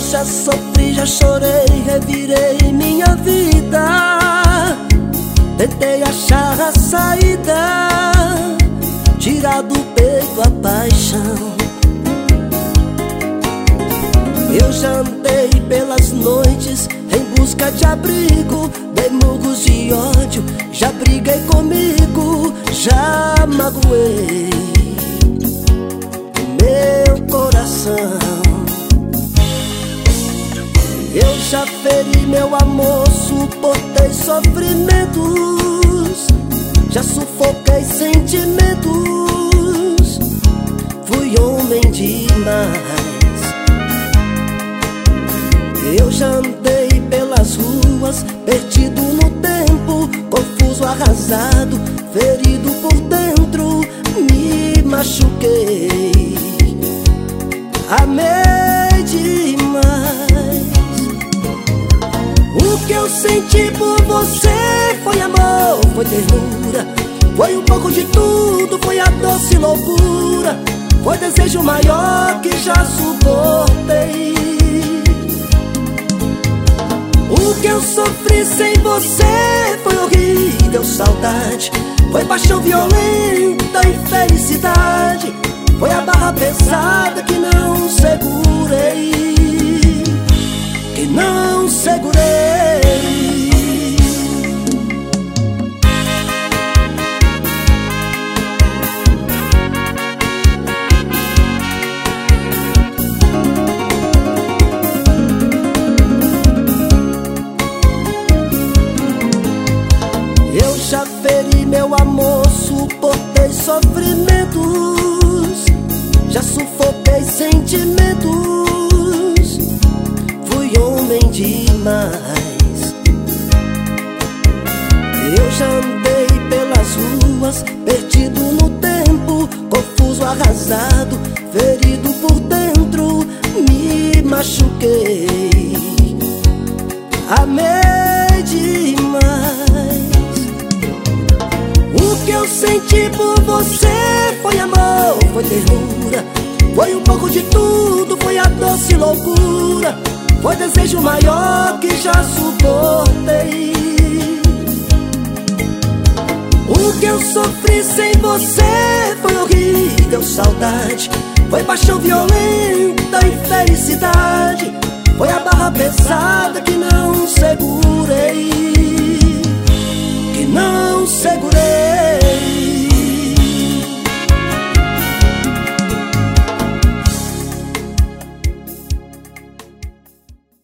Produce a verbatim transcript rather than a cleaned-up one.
já sofri, já chorei, revirei minha vida. Tentei achar a saída, tirar do peito a paixão. Eu já andei pelas noites em busca de abrigo, dei murros de ódio, já briguei comigo, já magoei meu coração. Eu já feri meu amor, suportei sofrimentos, já sufoquei sentimentos, fui homem demais. Eu já andei pelas ruas, perdido no tempo, confuso, arrasado, ferido por dentro, me machuquei, amei demais. O que eu senti por você foi amor, foi ternura, foi um pouco de tudo, foi a doce loucura, foi desejo maior que já suportei. O que eu sofri sem você foi horrível, saudade, foi paixão violenta, infelicidade, foi a barra pesada que não segurei, que não segurei. Eu já feri meu amor, suportei sofrimentos, já sufoquei sentimentos, fui homem demais. Eu já andei pelas ruas, perdido no tempo, confuso, arrasado, ferido por dentro, me machuquei, amei demais. O que eu senti por você foi amor, foi ternura, foi um pouco de tudo, foi a doce loucura, foi desejo maior que já suportei. O que eu sofri sem você foi horrível, saudade, foi paixão violenta, infelicidade, foi a barra pesada que